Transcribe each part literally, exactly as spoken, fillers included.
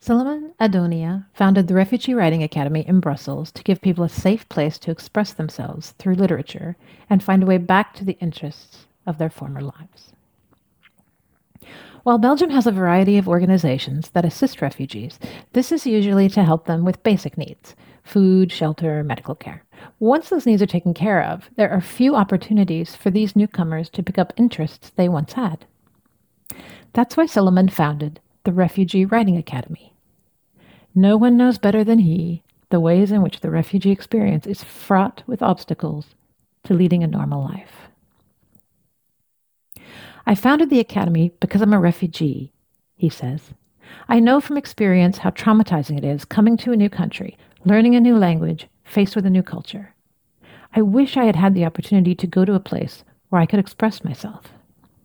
Suleiman Adonia founded the Refugee Writing Academy in Brussels to give people a safe place to express themselves through literature and find a way back to the interests of their former lives. While Belgium has a variety of organizations that assist refugees, this is usually to help them with basic needs: food, shelter, medical care. Once those needs are taken care of, there are few opportunities for these newcomers to pick up interests they once had. That's why Suleiman founded the Refugee Writing Academy. No one knows better than he the ways in which the refugee experience is fraught with obstacles to leading a normal life. I founded the academy because I'm a refugee, he says. I know from experience how traumatizing it is coming to a new country, learning a new language, faced with a new culture. I wish I had had the opportunity to go to a place where I could express myself.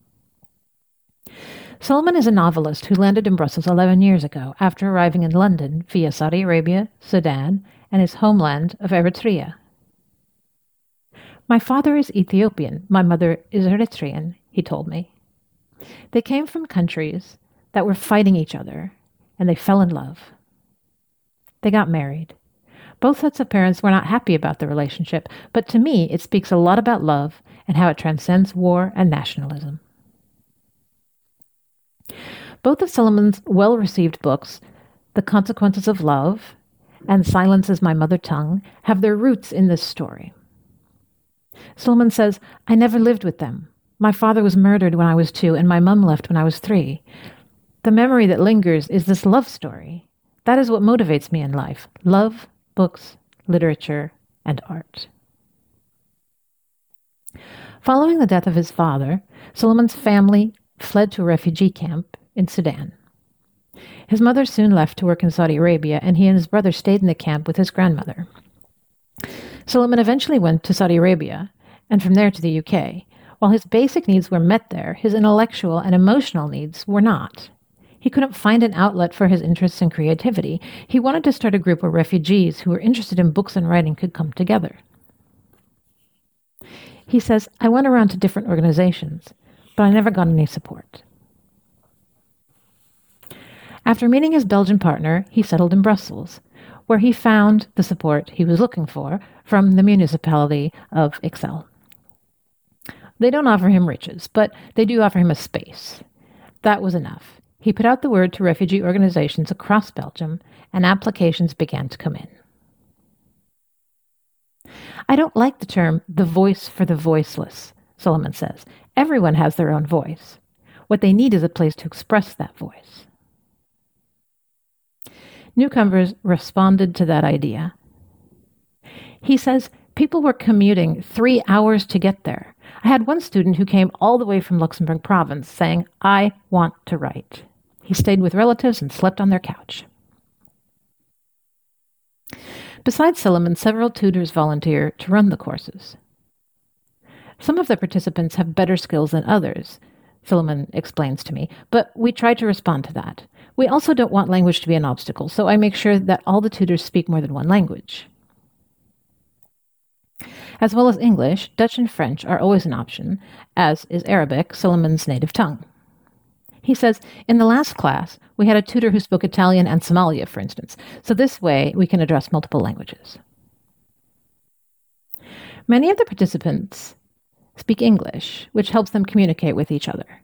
Suleiman is a novelist who landed in Brussels eleven years ago after arriving in London via Saudi Arabia, Sudan, and his homeland of Eritrea. My father is Ethiopian, my mother is Eritrean, he told me. They came from countries that were fighting each other, and they fell in love. They got married. Both sets of parents were not happy about the relationship, but to me it speaks a lot about love and how it transcends war and nationalism. Both of Suleiman's well-received books, The Consequences of Love and Silence is My Mother Tongue, have their roots in this story. Suleiman says, I never lived with them. My father was murdered when I was two, and my mum left when I was three. The memory that lingers is this love story. That is what motivates me in life. Love, books, literature, and art. Following the death of his father, Suleiman's family fled to a refugee camp in Sudan. His mother soon left to work in Saudi Arabia, and he and his brother stayed in the camp with his grandmother. Suleiman eventually went to Saudi Arabia, and from there to the U K. While his basic needs were met there, his intellectual and emotional needs were not. He couldn't find an outlet for his interests and creativity. He wanted to start a group where refugees who were interested in books and writing could come together. He says, I went around to different organizations, but I never got any support. After meeting his Belgian partner, he settled in Brussels, where he found the support he was looking for from the municipality of Ixelles. They don't offer him riches, but they do offer him a space. That was enough. He put out the word to refugee organizations across Belgium, and applications began to come in. I don't like the term the voice for the voiceless, Suleiman says. Everyone has their own voice. What they need is a place to express that voice. Newcomers responded to that idea. He says people were commuting three hours to get there. I had one student who came all the way from Luxembourg province saying, I want to write. He stayed with relatives and slept on their couch. Besides Suleiman, several tutors volunteer to run the courses. Some of the participants have better skills than others, Suleiman explains to me, but we try to respond to that. We also don't want language to be an obstacle, so I make sure that all the tutors speak more than one language. As well as English, Dutch and French are always an option, as is Arabic, Suleiman's native tongue. He says, in the last class, we had a tutor who spoke Italian and Somalia, for instance, so this way we can address multiple languages. Many of the participants speak English, which helps them communicate with each other.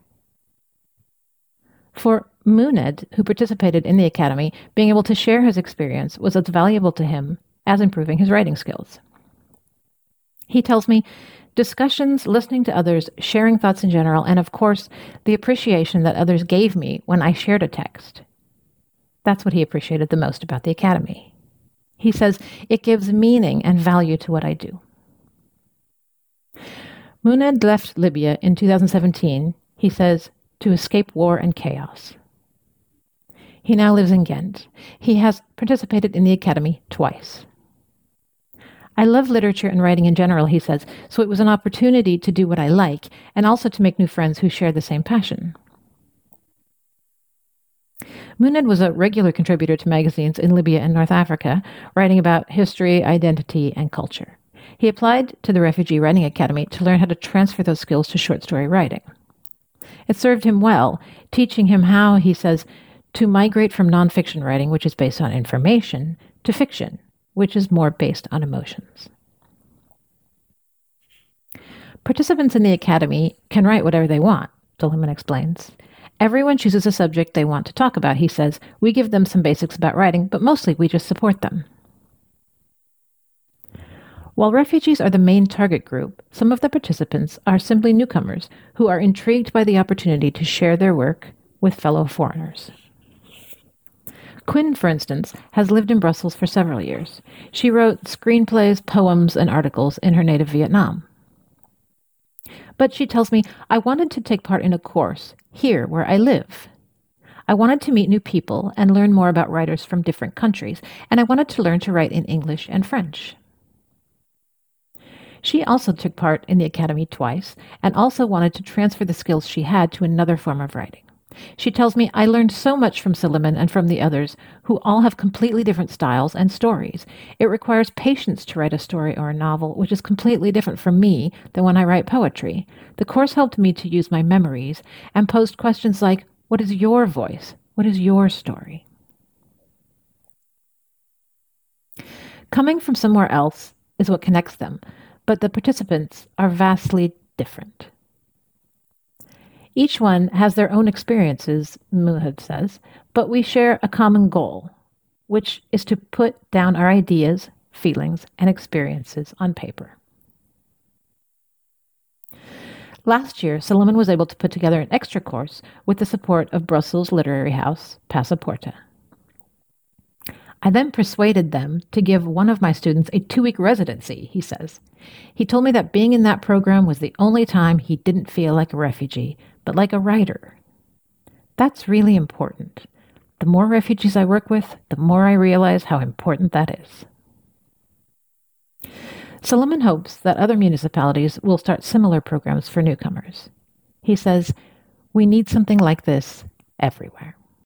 For Muned, who participated in the academy, being able to share his experience was as valuable to him as improving his writing skills. He tells me, discussions, listening to others, sharing thoughts in general, and of course, the appreciation that others gave me when I shared a text. That's what he appreciated the most about the academy. He says, it gives meaning and value to what I do. Muned left Libya in two thousand seventeen, he says, to escape war and chaos. He now lives in Ghent. He has participated in the academy twice. I love literature and writing in general, he says, so it was an opportunity to do what I like and also to make new friends who share the same passion. Muned was a regular contributor to magazines in Libya and North Africa, writing about history, identity, and culture. He applied to the Refugee Writing Academy to learn how to transfer those skills to short story writing. It served him well, teaching him how, he says, to migrate from nonfiction writing, which is based on information, to fiction, which is more based on emotions. Participants in the Academy can write whatever they want, Suleiman explains. Everyone chooses a subject they want to talk about, he says. We give them some basics about writing, but mostly we just support them. While refugees are the main target group, some of the participants are simply newcomers who are intrigued by the opportunity to share their work with fellow foreigners. Quinn, for instance, has lived in Brussels for several years. She wrote screenplays, poems, and articles in her native Vietnam. But she tells me, I wanted to take part in a course here where I live. I wanted to meet new people and learn more about writers from different countries, and I wanted to learn to write in English and French. She also took part in the Academy twice and also wanted to transfer the skills she had to another form of writing. She tells me, I learned so much from Suleiman and from the others, who all have completely different styles and stories. It requires patience to write a story or a novel, which is completely different from me than when I write poetry. The course helped me to use my memories and posed questions like, what is your voice? What is your story? Coming from somewhere else is what connects them, but the participants are vastly different. Each one has their own experiences, Muhad says, but we share a common goal, which is to put down our ideas, feelings, and experiences on paper. Last year, Suleiman was able to put together an extra course with the support of Brussels literary house, Passaporta. I then persuaded them to give one of my students a two-week residency, he says. He told me that being in that program was the only time he didn't feel like a refugee, but like a writer. That's really important. The more refugees I work with, the more I realize how important that is. Suleiman hopes that other municipalities will start similar programs for newcomers. He says, we need something like this everywhere.